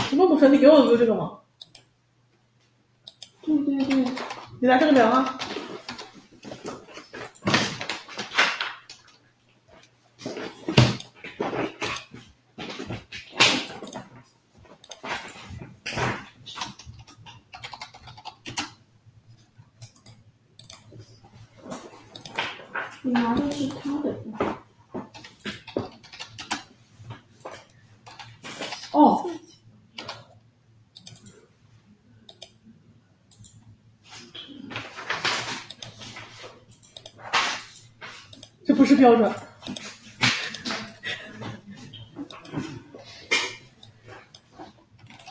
什么不是？你给我的不是这个吗？ 对对对， 你拿这个量啊。 你拿的是他的。哦， 这不是标准。